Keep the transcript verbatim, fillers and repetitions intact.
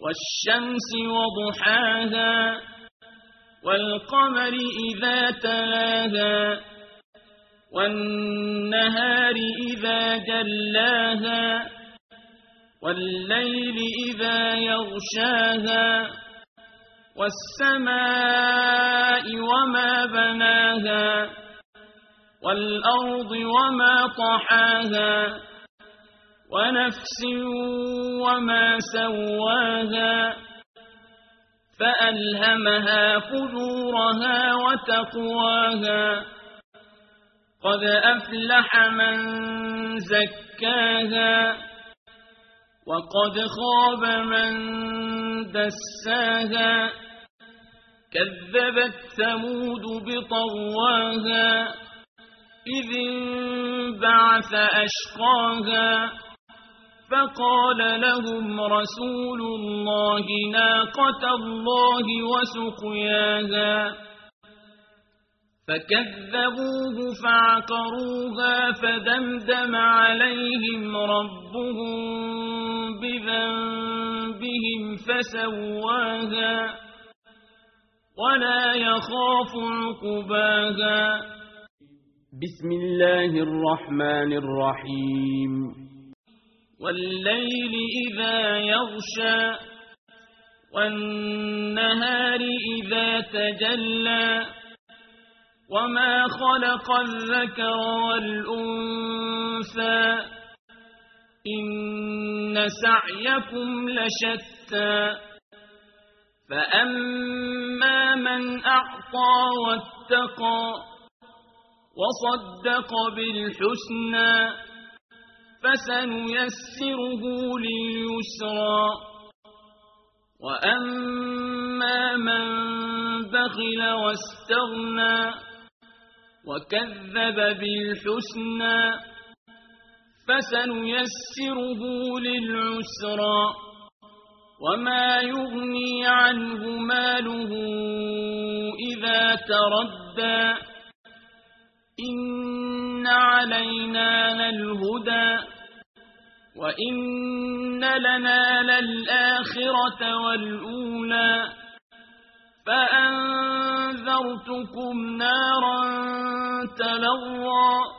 والشمس وضحاها والقمر إذا تلاها والنهار إذا جلاها والليل إذا يغشاها والسماء وما بناها والأرض وما طحاها ونفس وما سواها فألهمها فجورها وتقواها قد أفلح من زكاها وقد خاب من دساها كذبت ثمود بطغواها إذ انبعث أشقاها فقال لهم رسول الله ناقة الله وسقياها فكذبوه فعقروها فدمدم عليهم ربهم بذنبهم فسواها ولا يخاف عقباها. بسم الله الرحمن الرحيم. والليل إذا يغشى والنهار إذا تجلى وما خلق الذكر والأنثى إن سعيكم لشتى فأما من أعطى واتقى وصدق بالحسنى فسنيسره لليسرى وأما من بخل واستغنى وكذب بالحسنى فسنيسره للعسرى وما يغني عنه ماله إذا تردى إن علينا للهدى وإن لنا للآخرة والأولى فأنذرتكم نارا تلظى